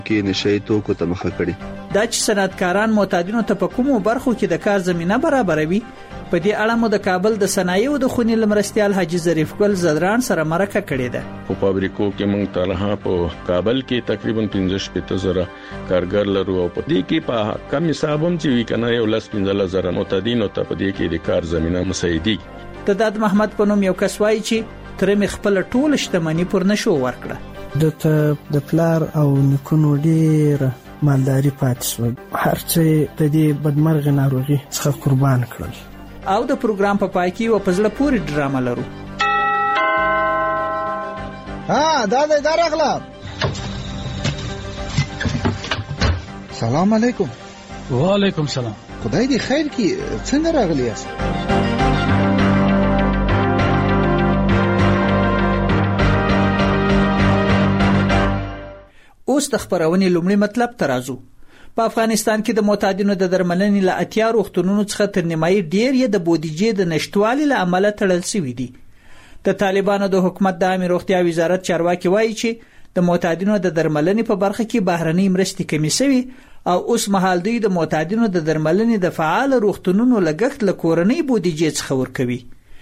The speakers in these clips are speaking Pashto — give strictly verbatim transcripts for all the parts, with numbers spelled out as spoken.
کې نشئی توکو ته مخه کړي. دا چې صنعتکاران معتادینو ته په کومو برخو کې د کار زمينه برابروي، په دې اړه مو د کابل د صنایعو د خونې لمرستیال حاجی ظریف ګل زدران سره مرکه کړې ده. په فابریکو کې موږ تلها په کابل کې تقریبا پنځه شپږ زره کارګر لرو او په دې کې په کم حساب هم چې وی کنه یو لاس پنځه زره معتادینو ته په دې کې د کار زمينه مساعدي. تداد محمد په نوم یو کس وایي چې تر می خپل ټول شتمنۍ پر نشو ورکړه. د د پلار او نکونو ډیر مالداري پاتې شو، هر څه د دې بدمرغ ناروغي څخه قربان کړل. او د پروګرام په پای کې و پزله پوری ډرامه لرو. ها دا دا درغلا. سلام علیکم. وعلیکم سلام. خدای دې خیر کړي. څنګه راغلی یاست؟ اوس د خبرونې لومړی مطلب ترازو. په افغانستان کې د معتادینو د درملنې له اتیا روغتونونو څخه تر نیمایي ډیر یې د بودیجې د نشټوالي له امله تړل شوی دي. د طالبانو د حکومت د عامه روغتیا وزارت چارواکي وایي چې د معتادینو د درملنې په برخه کې بهرنۍ مرستې کمې شوي او اوس مهال دوی د معتادینو د درملنې د فعال روغتونونو لګښت له کورنۍ بودیجې څخه ورکوي.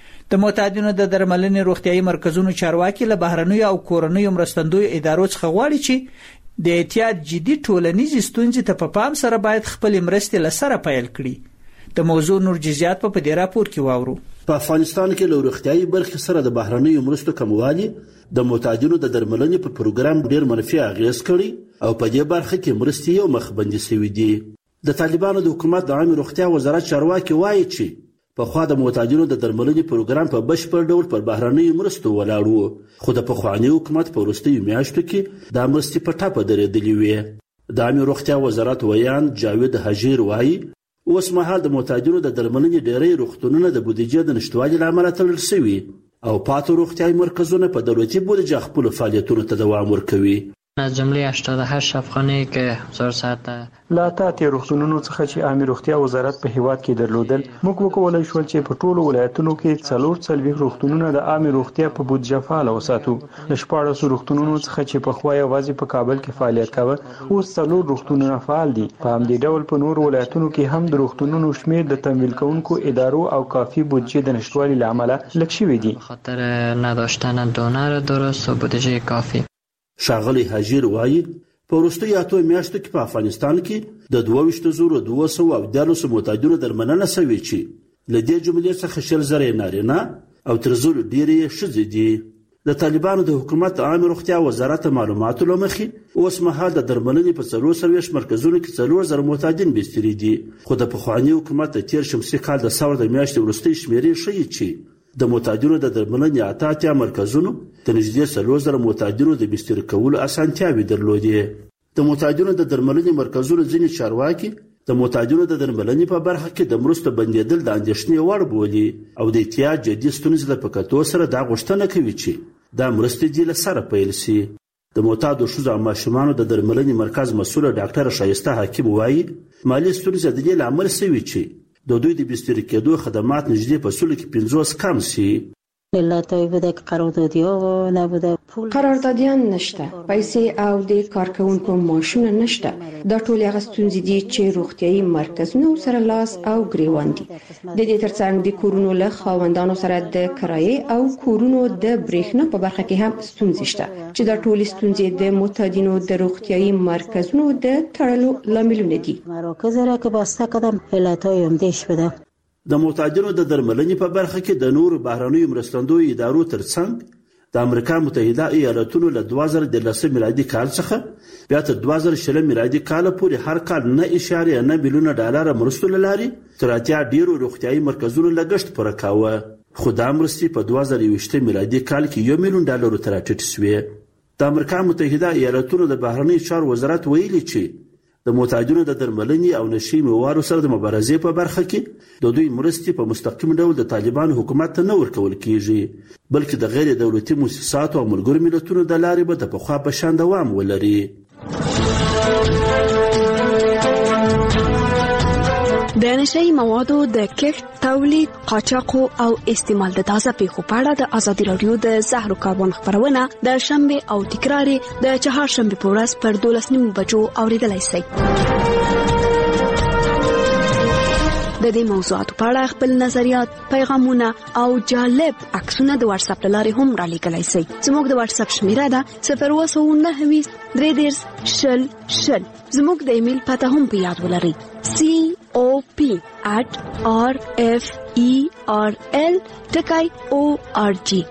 د معتادینو د درملنې روغتیايي مرکزونو چارواکي له بهرنیو او کورنیو مرستندوی ادارو څخه غواړي چې د احتیاط جدي ټولنیزې ستونزې ته په پام سره باید خپل مرستې لسره پیل کړي. د موضوع نور جزئیات په دې راپور کې واورو. په افغانستان کې له روغتیايي برخې سره د بهرنیو مرستو کموالی د معتادینو د درملنې په پروګرام ډیر منفي اغیز کړي او په دې برخه کې مرستې یو مخبندي شوې دي. د طالبانو د حکومت د عامه روغتیا وزارت چارواکي وایي چې په خوا د معتادینو د درملنې پروګرام په بشپړ ډول پر بهرنیو مرستو ولاړ و، خو د پخواني حکومت په وروستیو میاشتو کې دا مرستې په ټاپه درېدلې وې. د عامه روغتیا وزارت ویان جاوید حجیر وایي اوس مهال د معتادینو د درملنې ډېری روغتونونه د بودیجې د نشتوالي له امله تړل شوي او پاتې روغتیايي مرکزونه په دولتي بودیجه خپلو فعالیتونو ته دوام ورکوي. از جمله هشتاد و هشت افغانی که هزار ساعت لا تاتي روغتونونو څخه چې عامه روغتیا وزارت په هیواد کې درلودل، موږ وکولای شو چې په ټولو ولایتونو کې څلور څلوېښت روغتونونه د عامه روغتیا په بودیجه فعال وساتو. د شپاړسو روغتونونو څخه چې په خوا یوازې په کابل کې فعالیت کاوه، اوس څلور روغتونونه فعال دي. په همدې ډول په نور ولایتونو کې هم د روغتونونو شمیر د تمویل کوونکو ادارو او کافی بودیجه د نشتوالي له امله لږ شوی دي. خاطر نداشتن دونر درست و بودیجه کافی. ښاغلی حجیر وایي په وروستیو اتو میاشتو کې په افغانستان کې د دوه ویشت زره دوه سوه او دیارلسو معتادینو درملنه شوې چې له دې جملې څخه شل زره نارینه او تر زرو ډېرې ښځې دي. د طالبانو د حکومت د عامه روغتیا وزارت معلوماتو له مخې اوس مهال د درملنې په څلور څلوېښت مرکزونو کې څلور زره معتادین بستري دي، خو د پخواني حکومت د تېر شمسي کال د ثور د میاشتې وروستۍ شمېرې ښیي چې د معتادینو د درملنې اته اتیا مرکزونو د نږدې څلور زره معتادینو د بستر کولو اسانتیاوې درلودې. د معتادینو د درملنې مرکزونو ځینې چارواکي د معتادینو د درملنې په برخه کې د مرستو بندېدل د اندېښنې وړ بولي او د احتیاط جدي ستونزې له په کتو سره دا غوښتنه کوي چې دا مرستې دې له سره پیل شي. د معتادو ښځو او ماشومانو د درملنې مرکز مسؤله ډاکټره ښایسته حکیم وایي مالي ستونزې د دې له امله شوي چې د دوی د بستري کېدو خدمات نږدې په سلو کې پنځوس کم شي. قراردادیان نشته، پیسې او د کارکونکو معاشونه نشته. دا ټول هغه ستونزې دي چې روغتیايي مرکزونه سره لاس او ګریوان دي. د دې ترڅنګ د کورونو له خاوندانو سره د کرایې او کورونو د برېښنا په برخه کې هم ستونزې شته چې دا ټول ستونزې د معتادینو د روغتیايي مرکزونو د تړلو لاملونه دي. مراکز را که بسته کدم علتای همدیش بده. د معتادینو د درملنې په برخه کې د نورو بهرنیو مرستندویو ادارو ترڅنګ د امریکا متحده ایالاتونو له دوه زره دېرلسم میلادي کال څخه بیا تر دوه زره شلم میلادي کال پورې هر کال نه اشاریه نه میلیونه ډالر مرستو له لارې تر اتیا ډیرو روغتیايي مرکزونو لګښت پوره کاوه، خو دا مرستې په دوه زره یوویشتم میلادي کال کې یو میلیون ډالرو ته راټیټې شوې. د امریکا متحده ایالاتونو د بهرنیو چارو وزارت ویلي چې د معتادینو د درملنې او نشي موادو سره د مبارزې په برخه کې د دوی مرستې په مستقیم ډول د طالبانو حکومت ته نه ورکول کیږي، بلکې د غیر دولتي مؤسساتو او ملګرو ملتونو د لارې به د پخوا په شان دوام ولري. د د نشئی موادو د کښت، تولید، قاچاق او استعمال د تازه پیښو په اړه د ازادي رادیو د زهر کاربن خبرونه د شنبه او تکرار د چهارشنبه په ورځ پر دولس نیمو بجو اوریدلای شئ. د دې موضوعاتو په اړه خپل نظریات، پیغامونه او جالب عکسونه د واتس اپ لارې هم را لیږلای شئ. زموږ د واتس اپ شمیره ده صفر اووه سوه نهه ویشت درې دېرش شل شل. زموږ د ایمیل پته هم په یاد ولرئ: سی او پی at r f e r l ټکی او ار جی.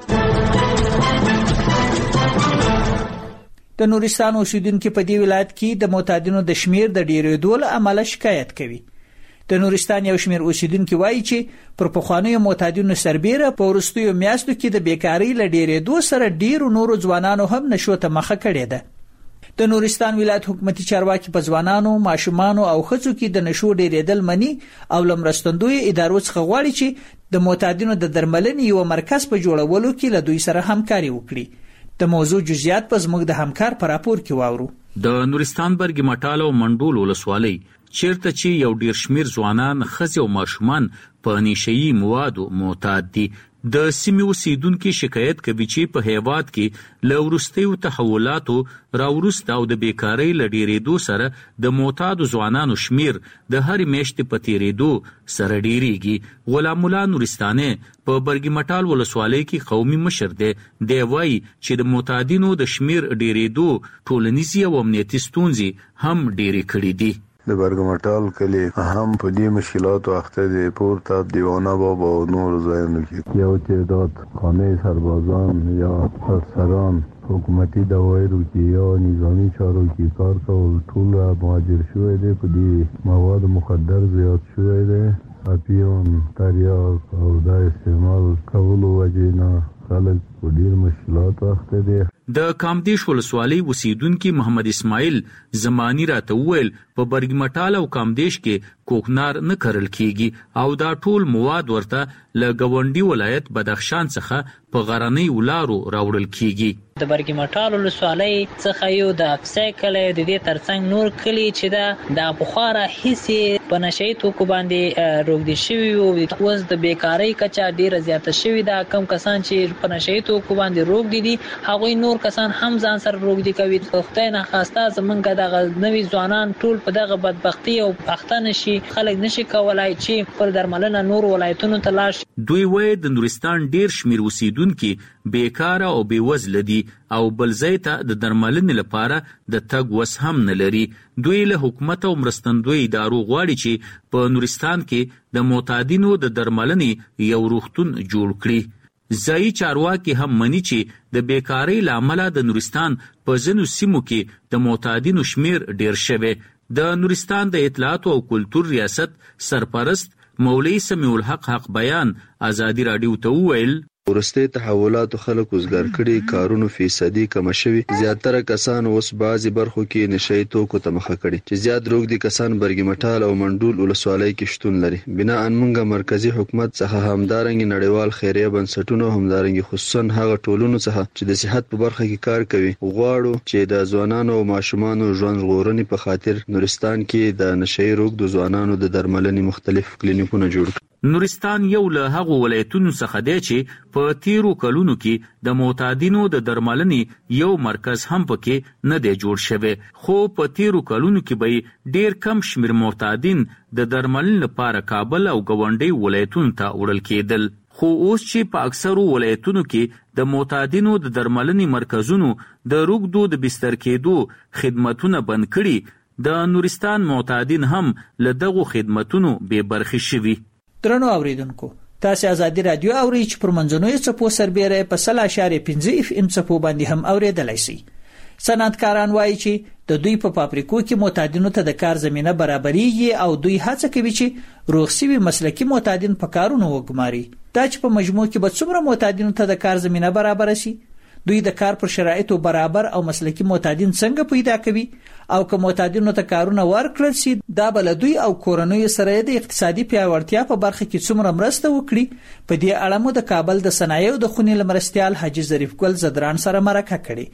د نورستان اوسیدونکو په دې ولایت کې د معتادینو د شمیر د ډیرېدو له امله شکایت کوي. د نورستان یو شمیر اوسیدونکو وایي چې پر پخوانیو معتادینو سربېره په وروستیو میاشتو کې د بیکاری له ډیرېدو سره ډیرو نورو ځوانانو هم نشو ته مخه کړې ده. د نورستان ولایت حکومتي چارواکي په ځوانانو، ماشومانو او ښځو کې د نشو ډیرېدل مني او لمرستندوی ادارو څخه غواړي چې د معتادینو د درملنې یو مرکز په جوړولو کې له دوی سره همکاري وکړي. د موضوع جزئیات په زموږ د همکار په راپور کې واورو. د نورستان برګ مټال او منډول ولسوالۍ چیرته چې یو ډیر شمیر ځوانان، ښځې او ماشومان په نشئی موادو معتاد دي، د سیمې اوسیدونکو شکایت کوي چې په هیواد کې له وروستیو تحولاتو راوروسته او د بیکاری له ډیرېدو سره د معتادو ځوانانو شمیر د هرې میاشتې په تیریدو سره ډیریږي. غلام الله نورستاني په برګ مټال ولسوالۍ کې قومي مشر دی. دی وایي چې د معتادینو د شمیر ډیرېدو ټولنیزې او امنیتي ستونزې هم ډیرې کړې دي. د برګمټال کلی هم په دې مشکلاتو اخته دي. پورته دیوانه بابا او نور ځایونو کې یو تعداد خانه سربازان یا افسران حکومتي دوايرو کې یا نظامی چارو کې کار کول ټول مهاجر شوی دی. په دې مواد مخدر زیات شوی دی. اپیون، تریاک او دا استعمال کولو وجه نه خلک په ډیر مشکلات اخته دي. د کامدیش ولسوالۍ اوسیدونکو محمد اسماعیل زمانی راته وویل په برګ مټال او کامدیش کې کوکنار نه کرل کیږي او دا ټول مواد ورته له ګاونډي ولایت بدخشان څخه په غرنۍ ولارو راوړل کیږي. د برګ مټال ولسوالۍ څخه یو د افسای کلی د دې ترڅنګ نور کلی چې دا د بخاره هیڅ په نشئی توکو باندې روغدي شوی وو. اوس د بیکاری کچا ډیره زیاته شوی دا. کم کسان چې په نشئی توکو باندې روغدي دي هغه نور کسان هم ځان سره روغدي کوي. خدای نه خواسته زمونږ دغه نوی ځوانان ټول په دغه بدبختی او پښتنه نشي، خلک نشي کولای چې پر درملنه نور ولایتونو ته لاړ شي. دوی وایي د نورستان ډیر شمیر اوسیدونکو بیکاره او بیوزله دي او بل ځای ته د درملنې لپاره د تګ وس هم نه لري. دوی له حکومت او مرستندوی ادارو غواړي چې په نورستان کې د معتادینو د درملنې یو روغتون جوړ کړي. ځایي چارواکي هم مني چې د بیکاری له امله د نورستان په ځینو سیمو کې د معتادینو شمیر ډیر شوی. د نورستان د اطلاعات او کلتور ریاست سرپرست مولوی سمیع الحق حق بیان ازادي رادیو ته وویل ورسته تحولاتو خلک وزګار کړي، کارونو فیصدي کم شوي. زیاتره کسان اوس بعضی برخو کې نشئی توکو ته مخه کړي چې زیات روغ دي کسان برګ مټال او منډول ولسوالۍ کې شتون لري. بنا ان موږ مرکزی حکومت څخه همدارنګ نړیوال خیریه بنسټونو همدارنګ خصوصا هغه ټولونو څخه چې د صحت په برخه کې کار کوي غواړو چې د ځوانانو او ماشومانو ژوند ژغورنې په خاطر نورستان کې د نشئی روغ د ځوانانو د درملنې مختلف کلینیکونه جوړ کړي. نورستان یو له هغو ولایتونو څخه دی چې په تیرو کلونو کې د معتادینو د درملنې یو مرکز هم پکې نه دی جوړ شوی. خو په تیرو کلونو کې به ډیر کم شمیر معتادین د درملنې لپاره کابل او ګاونډي ولایتونو ته وړل کېدل. خو اوس چې په اکثرو ولایتونو کې د معتادینو د درملنې مرکزونو د روغدو د بستر کېدو خدمتونه بند کړي، د نورستان معتادین هم له دغو خدمتونو بې برخې شوي. درنو اوریدونکو، تاسو ازادي رادیو اورئ چې پر منځنوي څپو سربېره په سل اشاریه پنځه اف ام څپو باندې هم اوریدلای شئ. صنعتکاران وایي چې د دوی په فابریکو کې معتادینو ته د کار زمينه برابرېږي او دوی هڅه کوي چې روغ شوي مسلکي معتادین په کارونو وګماري. دا چې په مجموع کې به څومره معتادینو ته د کار زمينه برابر شي، دوی د کار پر شرایطو برابر او مسلکي معتادین څنګه پیدا کوي او که معتادینو ته کارونه ورکړل شي دا بل دوی او کورنۍ سره د اقتصادي پیاوړتیا په برخه کې څومره مرسته وکړي. په دې اړه مو د کابل د صنایعو د خونې لمرستیال حاجی ظریف ګل زدران سره مرکه کړې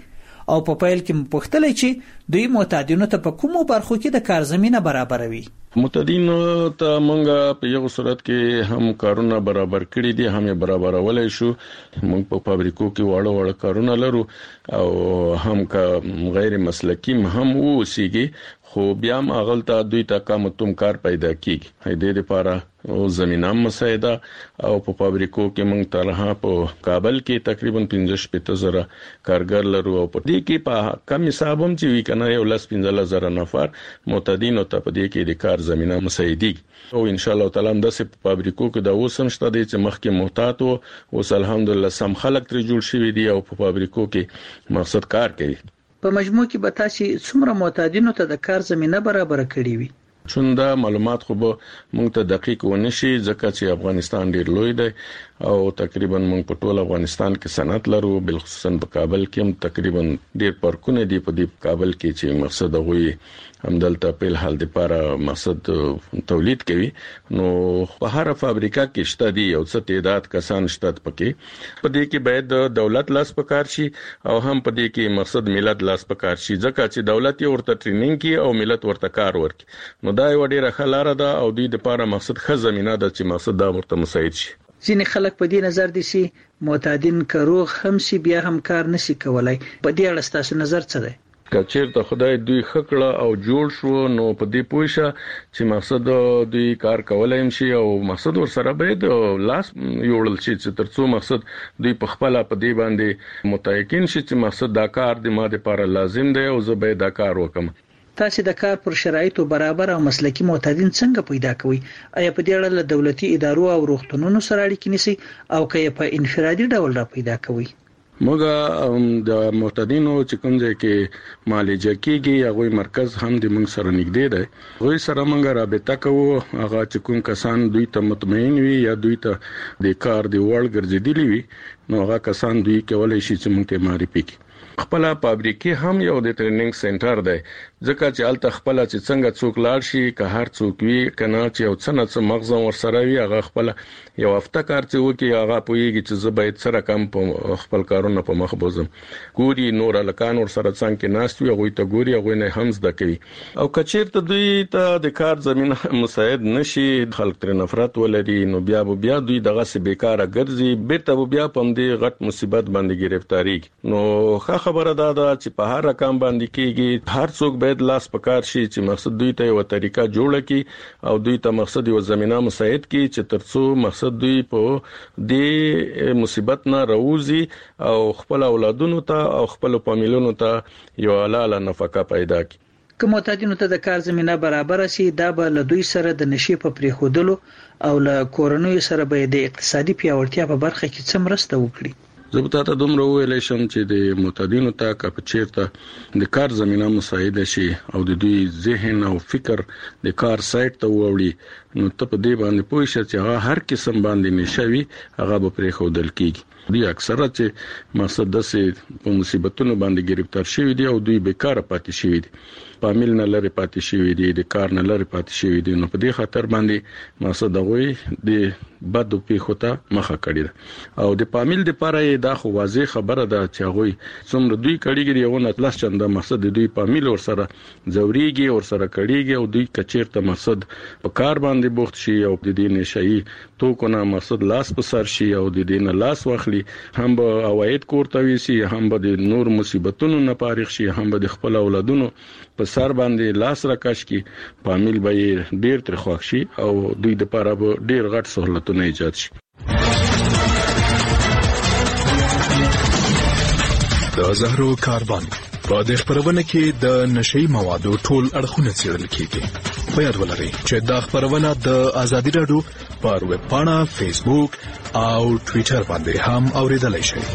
او په پیل کې مپوښتل چې دوی معتادینو ته په کومو برخو کې د کار زمينه برابروي. معتادینو ته موږ په یو صورت کې هم کارونه برابر کړی دي، هم یې برابرولای شو. موږ په فابریکو کې واړه واړه کارونه لرو او هم کا غیر مسلکی هم وسیږي، خو بیا هم اغلطه دوی ته کوم تم کار پیدا کیږي. هدي لپاره او زمينه مساعده او په فابریکو کې موږ ترها په کابل کې تقریبا پنځه شپږ زره کارګر لرو او په دې کې په کم حساب هم چې وی کنه یو لاس پنځه زره نفر معتادینو ته په دې کې د کار زمينه مساعدي او ان شاء الله تعالی د سپ فابریکو کې د اوسم شته دي چې مخکې محتاط او اوس الحمدلله سم خلک تر جوړ شوی دي او په فابریکو کې مقصد کار کوي. په مجموع کې به تاسو څومره معتادینو ته د کار زمينه برابر کړی وي؟ چوندا معلومات خو به موږ ته دقیق ونشي ځکه چې افغانستان ډیر لوی دی او تقریبا موږ په ټول افغانستان کې صنعت لرو، بلخصوصا په کابل کې هم تقریبا ډیر پارکونه دي په دې کابل کې چې مقصد غوي همدلته په حال د لپاره مقصد تولید کوي. نو په هر فابریکه کې شته دي او څه تعداد کسان شته پکې. په دې کې باید دولت لاس پکار شي او هم په دې کې مقصد ملت لاس پکار شي ځکه چې دولت یې ورته ټریننګ کوي او ملت ورته کار ورکړي. نو دا یو ډیره خلاره ده او دوی د لپاره مقصد ښه زمينه ده چې مقصد دا ورته مساعد شي. ځینې خلک په دې نظر دي چې معتادین کروغ هم سي بیا هم کار نشي کولای. په دې اړه تاسو نظر څه دی؟ کچیر ته خدای دوی خکړه او جوړ شو نو په دې پوښه چې مقصد دوی کار کولای شي او مقصد ور سره باید لاس یوړل شي چې ترڅو مقصد دوی په خپل په دې باندې متایقن شي چې مقصد دا کار د ماده لپاره لازم دی او زه به دا کار وکم. تاسو د کار پر شرایطو برابر او مسلکی معتادین څنګه پیدا کوي؟ آیا په دې اړه له دولتي ادارو او روغتونونو سره اړیکې نیسي او که په انفرادي ډول را پیدا کوي؟ موږ د معتادینو چې کوم ځای کې معالجه کیږي هغه مرکز هم د موږ سره نږدې دی. غوي سره موږ رابطه کوو، هغه چې کوم کسان دوی ته مطمئن وي یا دوی ته د کار دی وړ ګرځېدلی وي نو هغه کسان دوی کولای شي چې موږ ته معرفي کړي. خپل فابریکې هم یو د ټریننګ سنټر دی ځکه چې الته خپل چې څنګه څوک لاړ شي که هر څوک وي کنه چې یو څه نه څه مغز ور سره وي هغه خپل یو هفته کار چې وکي هغه پويږي چې زه باید سره کم په خپل کارونه په مخ بوزم. ګوري نور لکان ور سره څنګه ناست وي هغه ته ګوري هغه نه هم زده کوي او کچیر ته دوی ته د کار زمينه مساعد نشي خلک تر نفرت ولري نو بیا بیا دوی دغه سه بیکاره ګرځي بیرته بیا پم دې غټ مصیبت باندې گرفتاری. نو ښه خبره ده چې په هر رقم باندې کېږي هر څوک باید لاس پکار شي چې مقصد دوی ته یو طریقه جوړه کړي او دوی ته مقصد یو زمينه مساعد کړي چې ترڅو مقصد دوی په دې مصیبت نه راوځي او خپل اولادونو ته او خپل فامیلونو ته یو حلاله نفقه پیدا کړي. که معتادینو ته د کار زمينه برابر شي دا به له دوی سره د نشي په پریخودلو او له کورنۍ سره به د اقتصادي پیاوړتیا په برخه کې څه مرسته وکړي. زه به تاسو دومره ویلای شم چې د معتادینو ته که چیرته د کار زمينه مساعده شي او د دوی ذهن او فکر د کار سایت ته وړي نو ته په دې باندې پوه شې چې هغه هر قسم باندې نشوي هغه به پرې خودل کیږي. دوی اکثره چې مقصد د سي په مصیبتونو باندې گرفتار شوی دي او دوی بیکاره پاتې شوی دي، فامیل نه لري پاتې شوی دي، د کار نه لري پاتې شوی دي. نو په دې خاطر باندې مقصد دغه د بد پیښو ته مخه کړی ده او د فامیل د لپاره دا خو واضح خبره ده چې هغه څومره دوی کړيږي یو نه پلس چنده مقصد دوی فامیل ور سره زوريږي ور سره کړيږي او دوی کچیرته مقصد په کار باندې بوخت شي او د دې نشئی تو کو نه مقصد لاس په سر شي او د دې نه لاس واخلي هم به اوایت کوړته وي سي هم به د نور مصیبتونو نه فارغ شي هم به د خپل اولادونو په سر باندې لاس راکاش کی فامیل به ډیر تر خوښ شي او دوی د لپاره به ډیر غټ سہولتونه ایجاد شي. د زهرو کاروان په دې خبرونه کې د نشئی موادو ټول اړخونه څېړل کیږي. په یاد ولرئ چې دا خبرونه د ازادي رادیو پر ویب پاڼه، فیسبوک او ټوئیټر باندې هم اوریدلای شئ.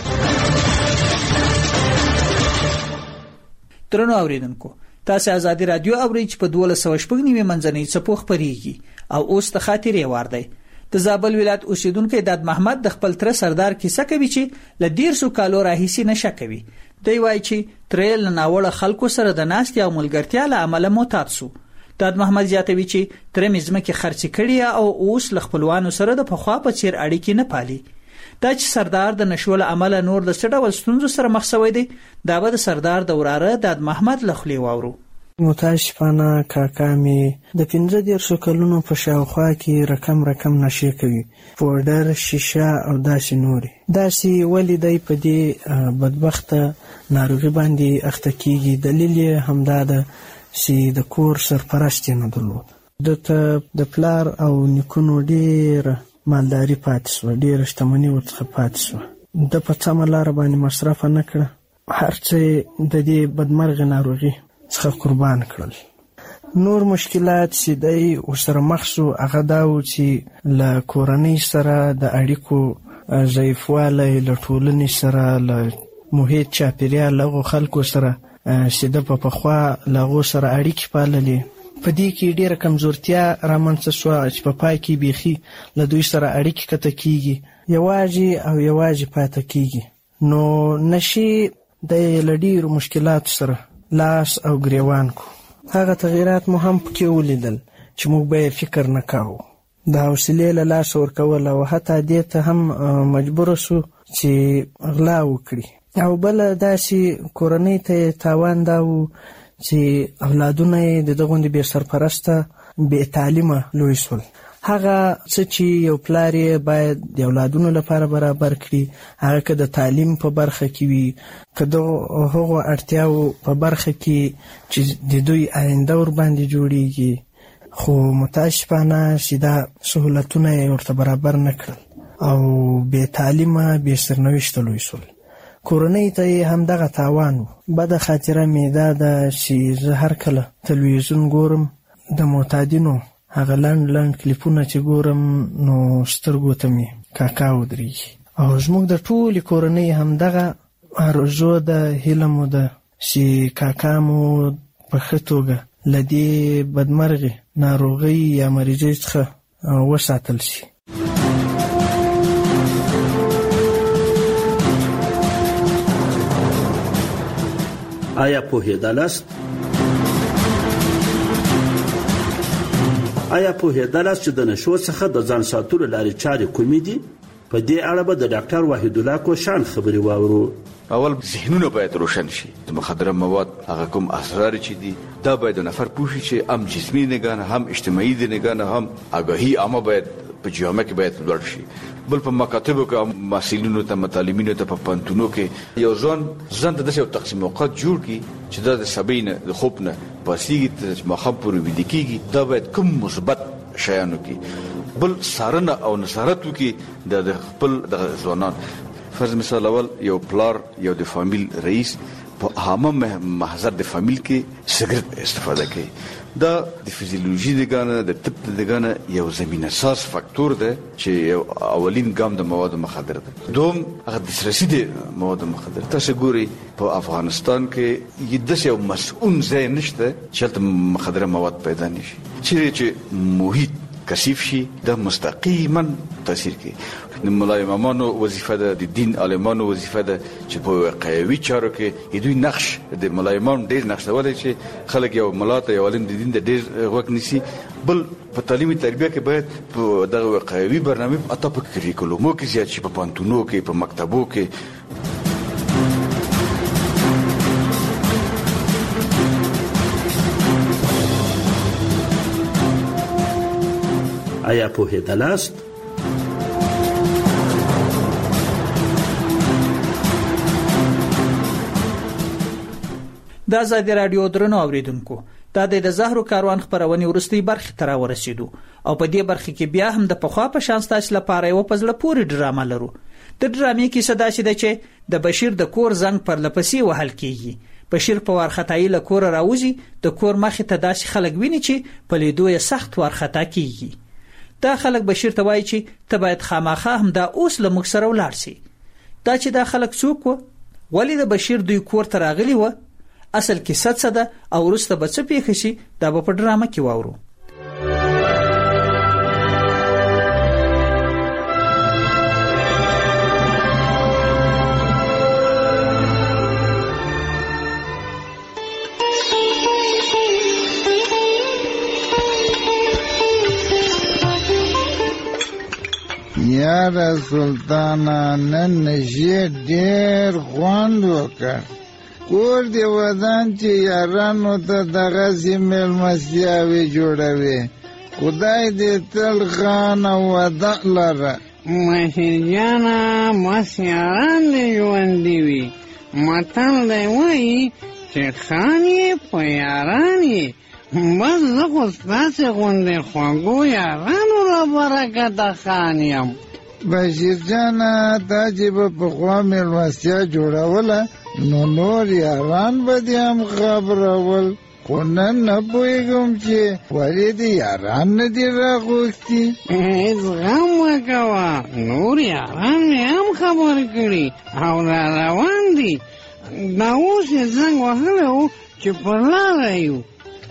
ترنو اوریدونکو تاسو ازادي رادیو اورئ چې په دوه سوه شپږ نیمه منځنۍ څپو خبريږي او اوس ته خاطرې وار دی. د زابل ولایت اوسیدونکو داد محمد د خپل تر سردار کیسه کوي چې ل ډیر سو کالو راهیسي نشه کوي. دی وایي چې تریل ناوړه خلکو سره د ناستي او ملګرتیا له عمله معتاد سو. داد محمد زیاتوي چې تر مزمه کې خرڅ کړي او اوس ل خپلوانو سره د پخوا په چیر اړیکې نه پالي. دا چې سردار د نشو له امله نور د څه ډول ستونزو سره مخ شوی دی دا به د سردار د وراره داد محمد له خولې واورو. متاسفانه کاکا مې د پنځه دېرشو کلونو په شاوخوا کې رقم رقم نشې کوي، پوډر، شیشه او داسې نورې. داسې ولې دی په دې بدبخته ناروغي باندې اخته کیږي؟ دلیل یې همدا ده چې د کور سرپرست یې نه درلود. دته د پلار او نیکونو ډېره مالداري پاتې شوه، ډېره شتمني ورڅخه پاتې شوه. ده په سمه لاره باندې مصرفه نه کړه، هر څه د دې بدمرغې ناروغي څخه قربان کړل. نور مشکلات چې دی ورسره مخ شو هغه دا و چې له کورنۍ سره د اړیکو ضعیفوالی، له ټولنې سره، له محیط چاپېریال له هغو خلکو سره چې ده په پخوا له هغو سره اړیکې پاللې، په دې کې ډېره کمزورتیا رامنځته شوه چې په پای کې بیخي له دوی سره اړیکې قطع کېږي، یوازې او یوازې پاتې کېږي. نو نشي د له ډېرو مشکلاتو سره لاس او ګریوان کو. هغه تغییرات مو هم پکې ولیدل چې موږ به یې فکر نه کاوه. د حوصلې له لاسه ورکول او حتی دې ته هم مجبوره شو چې غلا وکړي. او بله داسې کورنۍ ته یې تاوان دا و چې اولادونه یې د دغوندې بې سرپرسته بې تعلیمه لوی شول. هغه څه چې یو پلار یې باید د اولادونو لپاره برابر کړي، هغه که د تعلیم په برخه کې وي، که د هغو اړتیاو په برخه کې چې د دوی آینده ورباندې جوړیږي، خو متاسفانه چې دا سهولتونه یې ورته برابر نه کړل او بې تعلیمه بې سرنوشته لوی شول. کورنۍ ته یې همدغه تاوان و. بده خاطره مې دا ده چې زه هر کله تلویزیون ګورم، د معتادینو هغه لنډ لنډ کلیپونه چې ګورم نو سترګو ته مې کاکا ودرېږي. او زموږ د ټولې کورنۍ همدغه آرزو ده، هیله مو ده چې کاکا مو په ښه توګه له دې بدمرغې ناروغۍ یا مریضۍ څخه وساتل شي. آیا پوهېدلاست آیا پوهېدلاست چې د نشو څخه د ځان ساتلو لارې چارې کومې دي؟ په دې اړه به د ډاکټر وحیدالله کوشان خبرې واورو. اول ذهنونه باید روشن شي. د مخدره مواد هغه کوم اسرار چې دي دا باید د نفر پوه شي چې هم جسمي نگاه هم اجتماعي نگاه هم آگاهي عامه باید په جامعه کې باید لوړ شي. بل په مکاتبو کې مسؤلینو ته متعلمینو ته په پانتونو کې یو ځان ځان ته داسې تقسیم اوقات جوړ کړي چې دا د سبینه د خوب نه پاسیږي چې مخه پورې ویل کېږي. دا باید کوم مثبت شیانو کې بل سارنه او نصارت وکي د خپل د ځوانان. فرض مثال اول یو پلار یو د فامیل رئیس په عامه محضر د فامیل کې سیګریټ استفاده کوي. دا د فزیولوژي دغه د طب دغه یو زمينه اساس فاکتور ده چې یو اولین ګام د مواد مخدره ده. دوم هغه د سرسي د مواد مخدره. تاسو ګوري په افغانستان کې یده یو مسؤل ځای نشته چې مخدره مواد پیدا نشي. چې محیط کثیف شي دا مستقیما تاثیر کوي. د مولای امامانو وظیفه ده، د دین عالمانو وظیفه ده چې په قیوي چارو کې دوی نقش د مولای امام ډېر نقش ولري چې خلک یو ملاته یو علم د دین د ډېر وخت نسی. بل په تعلیمي تربیه کې باید په دغه قیوي برنامه اته په کریکولومو کې زیات شي، په پانتونو کې، په مکتبو کې. آیا پوهېدلاست؟ د آزادي راډیو درنو اوریدونکو، دا د زهرو کاروان خبرونه ورستي برخه تر ورسېدو او په دې برخه کې بیا هم د پخوا په شان ستاسو لپاره یو پزله پوری ډرامه لرو. د ډرامې کې صدا شي چې د بشیر د کور زنګ پر لپسې وهل کیږي. بشیر په وارخطایي له کور راوځي، د کور مخې ته داسې خلک ویني چې په لیدو یې سخت وارخطا کیږي. دا خلک بشیر ته وایي چې ته باید خامخا هم دا اوس له موږ سره ولاړ شي. دا چې دا خلک څوک و؟ ولې د بشیر دوی کور ته راغلي و؟ اصل کې څه ده او وروسته به څه پیښ شي دا به په ډرامه کې واورو. یاره سلطانه نن نشي ډېر خوند وکړ. کور دې ودان چې یارانو ته دغسې مېلمستیاوې جوړوي. خدای دې تل خان او وده لره. مهر جانه مس یاران دې ژوندي وي. متل دی وایي چې خان یې په یاران یې. بس زه خو ستاسې غوندې خوږو یارانو له برکته خان یم. بشیر جانه تا چې به پخوا مېلمستیا جوړوله نو نور یاران به دې هم خبرول. خو نن نه پوهېږم چې ولې دې یاران نه دي راغوښتي. هېڅ غم مه کوه، نور یاران مې هم خبر کړي او را روان دي. دا اوس یې زنګ وهلی و چې پر لاره یو.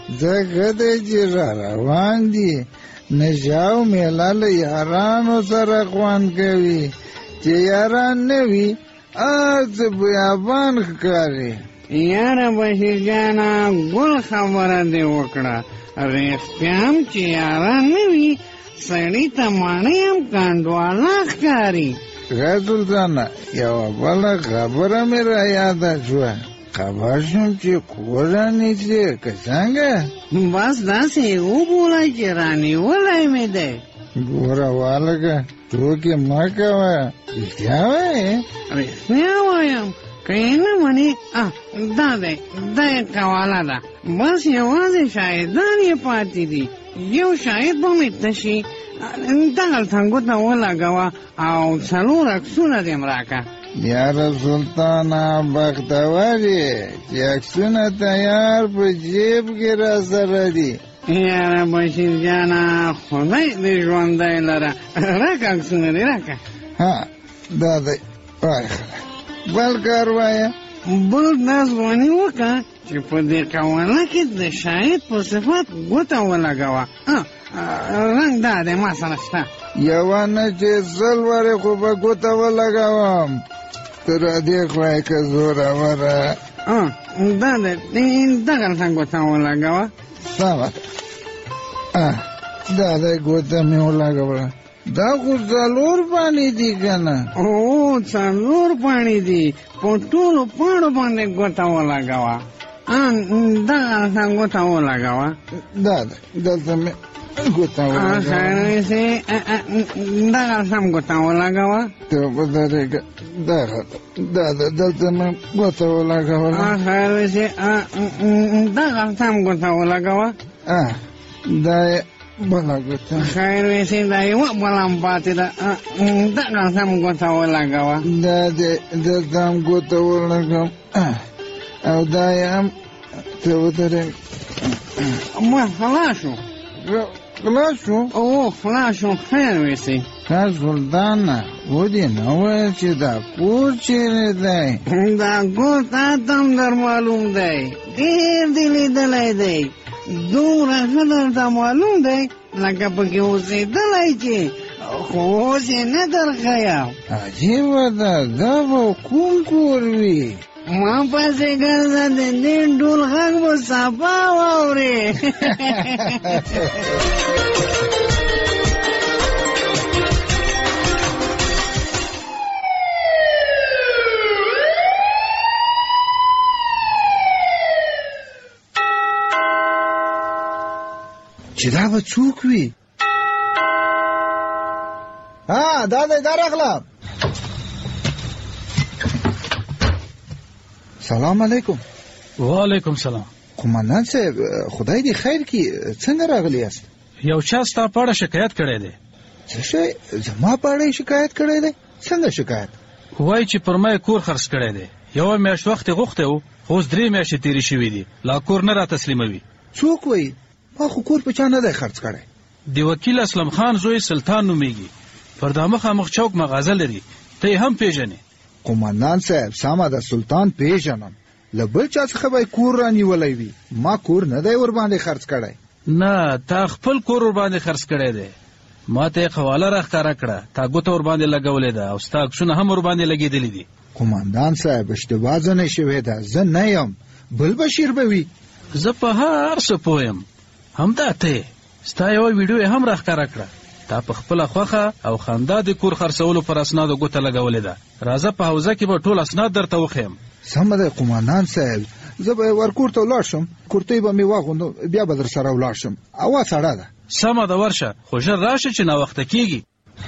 ځکه دی چې را روان دي. نشه او میله له یارانو سره خوند کوي. چې یاران نه وي هر څه بیابان ښکاري. یاره بشیر جانه ګل خبره دې وکړه. رښتیا هم چې یاران نه وي سړي ته ماڼۍ هم کنډواله ښکاري. ښه سلطانه یوه بله خبره مې را یاده شوه. خبر شوم چې کور رانیسې که څنګه؟ بس داسې یې وبوله چې رانیولی مې دی. ګوره والګه ټوکې مه کوه، رښتیا وایې؟ رښتیا وایم، که یې نه منې دا دی دا یې قواله ده. بس یوازې شاهدان یې پاتې دي. یو شاهد به مې تشي دغلته ګوته ولګوه او څلور عکسونه دې م راکړه. یاره سلطانه بختور یې چې عکسونه تیار په جیب کې را سره دي. یاره بشیر جانه خدای دې ژوندی لره. راکه عکسونه دې راکه. ها دا دی وایه بل کار وایه. بل دا ځواني وکړه چې په دې قواله کې د شاهد په صفت ګوته ولګوه. رنګ دا دی ما سره شته. یوه نه چې سل ورې خو به ګوته ولګوم. ته را دې خوا یې که زوروره. دا دی دغلته ګوته ولګوه. سمه ده دا دی ګوته مې ولګوله. دا خو څلور پاڼې دي که نه؟ او څلور پاڼې دي. په ټولو پاڼو باندې ګوته ولګوه. دغلته ګوته ولګوه. دا دی دلته مې ګوته ولګوه. خیرسې دغلته هم ګوته ولګوه. ته به درېږه دا ده دلته مې ګوته ولګوله. خیرسې دغلته هم ګوته ولګوه. دا یې بله ګوته. خیر ویسې دا یوه بله هم پاتې ده. دغلته هم ګوته ولګوه. دا دی دلته هم ګوته ولګوم او دا یې هم ته ودرېږه. ما خلاص شو. خلاص شو؟ او خلاص شو. خیر ویسې ښه سلطانه ودې نه ویل چې دا کور چیرې دی؟ دا کور تا ته هم در معلوم دی. ډېر دې لیدلی دی. دومره ښه درته معلوم دی لکه پکې اوسېدلی چې خو اوس یې نه درښیم. عجیبه ده دا به کوم کور وي؟ ما پسې ګرځه د دې ډول غږ به صفا واورې. چې دا به څوک وي؟ ها دا دی دا راغلم. سلام علیکم. وعلیکم سلام. قومندان صاحب خدای دې خیر کړي، څنګه راغلی یاست؟ یو چا ستا په اړه شکایت کړی دی. څه شی؟ زما په اړه شکایت کړی دی؟ څنګه شکایت؟ وایي چې پر ما یې کور خرڅ کړی دی. یوه میاشت وخت یې غوښتی و خو اوس درې میاشتې تېرې شوي دي لا کور نه را تسلیموي. څوک وایي؟ ما خو کور په چا نه دی خرڅ کړی. د وکیل اسلم خان زوی سلطان نومیږي. پر دا مخامخ چوک مغازه لري. ته یې هم پیژنې؟ قومندان صاحب سمه ده سلطان پیژنم. له بل چا څخه به کور رانیولی وي. ما کور نه دی ورباندې خرڅ کړی. نه تا خپل کور ورباندې خرڅ کړی دی. ما ته یې قواله راښکاره کړه. تا ګوته ورباندې لګولې ده او ستا عکسونه هم ورباندې لګېدلي دي. قومندان صاحب اشتباه ځنې شوې ده. زه نه یم، بل بشیر به وي. زه په هر څه پوه یم. همدا ته ستا یوه ویډیو یې هم راښکاره کړه. تا په خپل خوخه او خندا د کور خرڅولو پر اسناد ګوته لګولې ده. راځه په حوزه کې به ټول اسناد درته وخیم. سم ده قوماندان صاحب، زه به ورکور ته ولاړ شم، کورتۍ به مې واغوندم، بیا به در سره ولاړ شم. هوا سړه ده. سمه ده ورشه، خو ژر راشه چې ناوخته کېږي.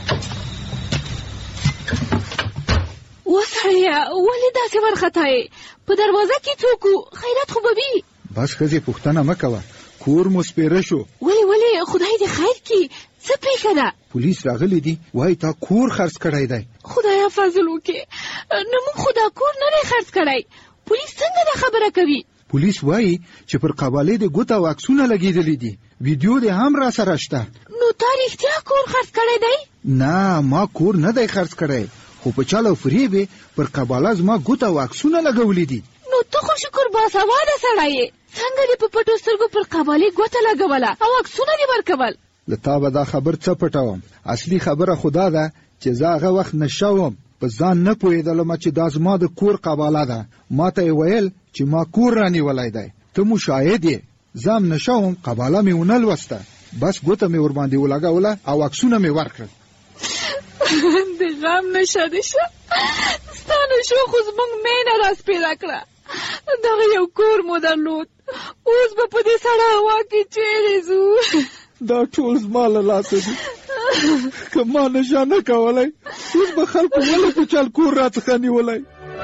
وسړیه ولې داسې وارخطایې؟ په دروازه کې څوک و؟ خیرات خو به وي. بس ښځې پوښتنه مه کوه، کور مو سپېره شو. ولې ولې خدای دې خیر کړي، څه پېښه ده؟ پولیس راغلی دي، وایي تا کور خرڅ کړی دی. خدایه فضل وکړي، نه موږ خو دا کور نه دی خرڅ کړی. پولیس څنګه دا خبره کوي؟ پولیس وایي چې پر قبالې د ګوته او عکسونه لګېدلي دي، ویډیو دې هم را سره شته. نو تا رښتیا کور خرڅ کړی دی؟ نه ما کور نه دی خرڅ کړی، خو په چل او فریب یې پر قباله زما ګوته او عکسونه لګولي دي. نو ته خو شکر باسواده سړی یې، څنګه دې په پټو سترګو پر قبالې ګوته لګوله او عکسونه دې ورکول؟ له تا به دا خبر څه پټوم؟ اصلي خبره خو دا ده چې زه هغه وخت نشه وم، په ځان نه پوهېدلم چې دا زما د کور قباله ده. ما ته یې ویل چې ما کور رانیولی دی، ته مو شاهد یې. زه هم نشه وم، قباله مې ونه لوسته، بس ګوته مې ورباندې ولګوله او عکسونه مې ورکړل. د غم نشه دې شه، ستا نشو خو زموږ مینه راسپېره کړه. دغه یو کور مو درلود، اوس به په دې سړه هوا کې چیرې ځو؟ دا ټول زما له لاسه دي. که ما نشه نه کولی، اوس به خلکو ولې په چل کور راڅخه نیولی.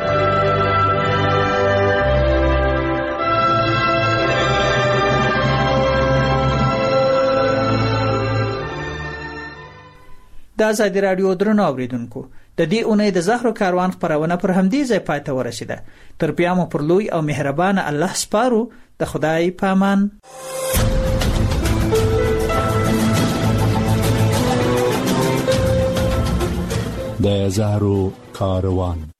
د ازادي راډیو درنو اوریدونکو، د دې اونۍ د زهرو کاروان خپرونه پر همدې ځای پای ته ورسېده. تر بیا مو پر لوی او مهربانه الله سپارو. د خدای په امان. د زهرو کاروان.